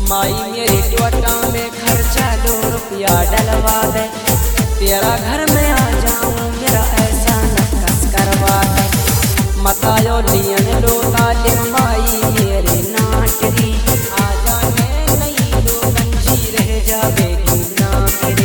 माई मेरी टोटा में खर्चा 2 रुपया डलवा दे, तेरा घर में आ जाऊं मेरा ऐसा नक्कस करवा दे। मतायो लियन लो तालिम माई मेरे नाटरी, आ जाने नहीं दो गंजी रह जावेगी नाटरी।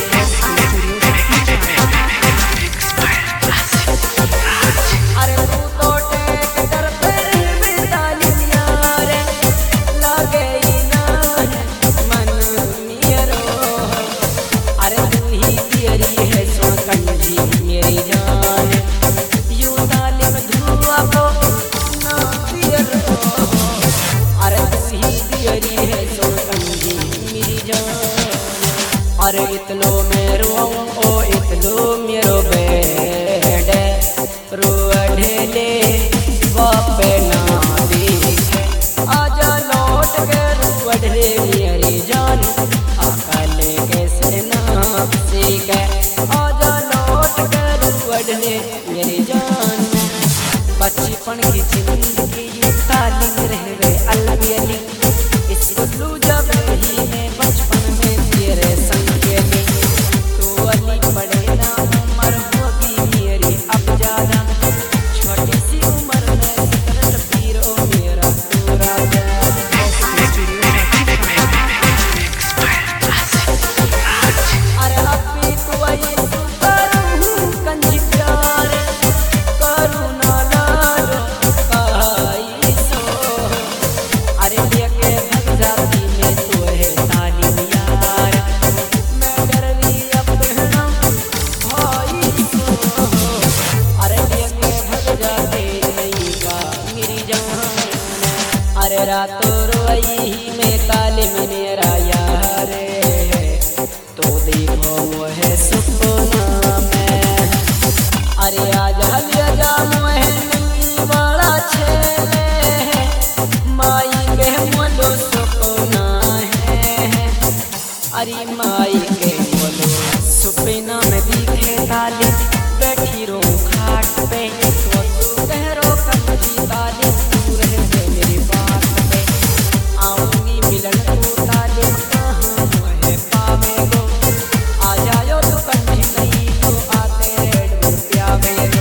अरे तू तो टेक कर फिर भी तालिम यारे, लागे ही ना मन मेरो। अरे तू ही तेरी है सो कंजी मेरी जान, यूं तालिम धुआ को ना पिरो। अरे तू ही तेरी है सो कंजी मेरी जान। अरे इतलो मेरो ओ इतलो मेरो बेडे रो ढेले बापे ना देखे, आजा लौट के रो ढेले मेरी जान। अकल कैसे ना सीखे, आजा लौट के रो ढेले मेरी जान। बचपन की जिंदगी ये तालिम रह गए अलवियली, इस बदलू जब ही मैं बचपन में तेरे संग खेली। तू अली पढ़े ना उम्र होगी मेरी अब ज्यादा, छोटी सी उम्र में सिकरत पीरो मेरा तू राजा। अरे अभी तू आई तू करूँ कंजी प्यार, करूँ ना लालो काई सो। अरे लेके भग जाती मैं तो है तालिम यार, मैं डरवी अब बहना भाई सो। अरे लेके भग जाते नहीं का मेरी जान, अरे रातों रोई में तालिम मेरा यार। तो देखो वो है सपना में, अरे आजा लिया जा मोहे नहीं बड़ा छेले, माई के मोलो सपना है। अरे माई के मोलो सपना में दिखे तालिम बैठी रो खाट पे, तो तू कह रो कंजी तालिम तू रह गए मेरी बात पे। आऊंगी मिलन को तालिम कहाँ मोहे पावे गो, आ जायो तो कंजी नहीं तो आते रेड बुल प्यावे गो।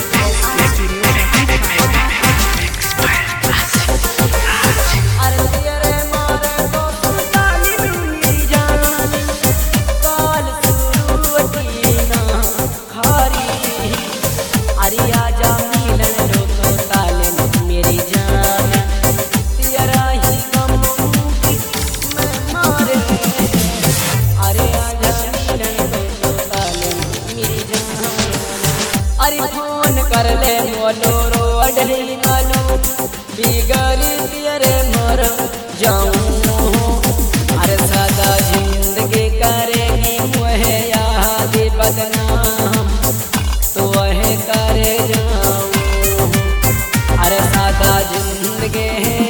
अरे तेरे मारे तो तालिम मेरी जान, काल सुरुवटी ना खारी। अरे आजा मिलन लो तो तालिम मेरी जान, तेरा ही गम की मैं मारे। अरे आजा मिलन लो तो तालिम मेरी जान। अरे फोन कर ले मोलो रो अडली मालू, बिगड़ी तेरे मर जाऊं। अरे सदा जिंदगी करेगी मुहे याद बदनाम, तो वह करे जाऊं। अरे सदा जिंदगी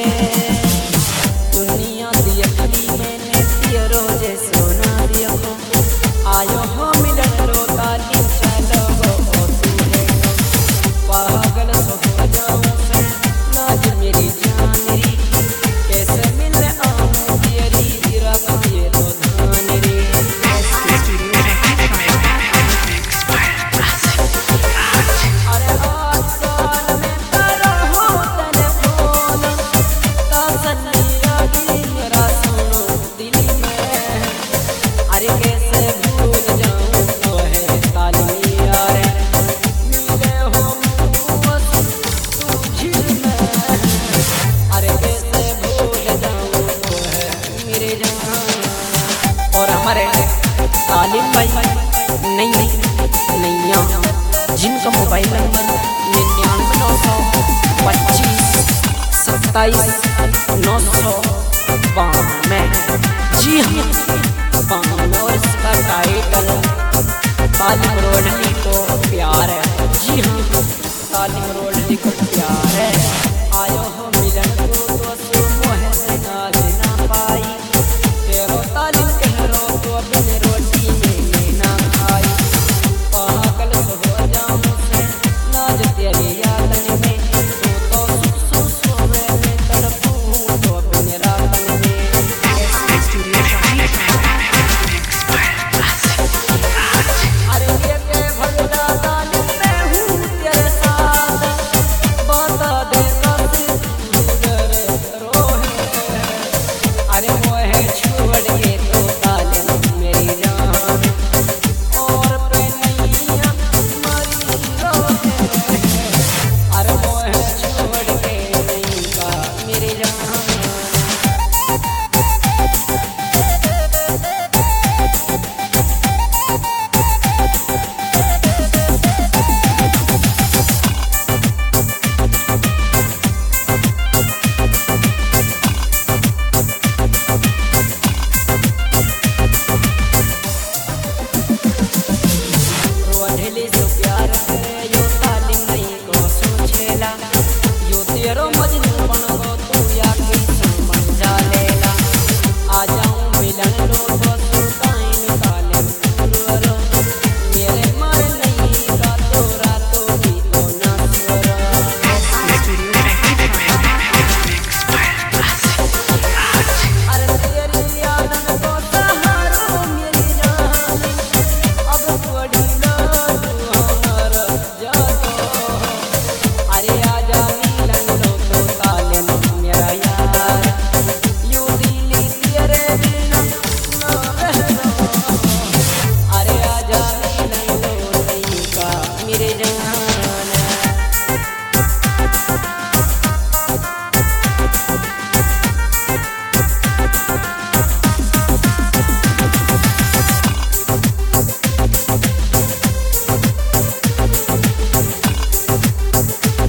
दुनिया देखी मैंने तेरो जे सोना देखो, आयो हो मिलन रो तालिम चलो गो तू देखो। पागल तो हो जाऊं मैं नाज मेरी जान री, कैसे मिलने आऊं तेरी तेरा कभी तो धान रे। अरे आजकल में करो हो टेलीफोन, तसल्ली आगी मेरा सुनो दिल में। अरे कैसे भूल जाऊं तो है तालिम यार, मिले हो बस तू झील में। अरे कैसे भूल जाऊं तो है मेरे जान। और हमारे तालिम भाई नहीं जिनका मोबाइल नंबर 999225 2792। जी हाँ 92, और इसका टाइटल तालिम रोडली को प्यार है। जी हाँ तालिम रोडली को प्यार है।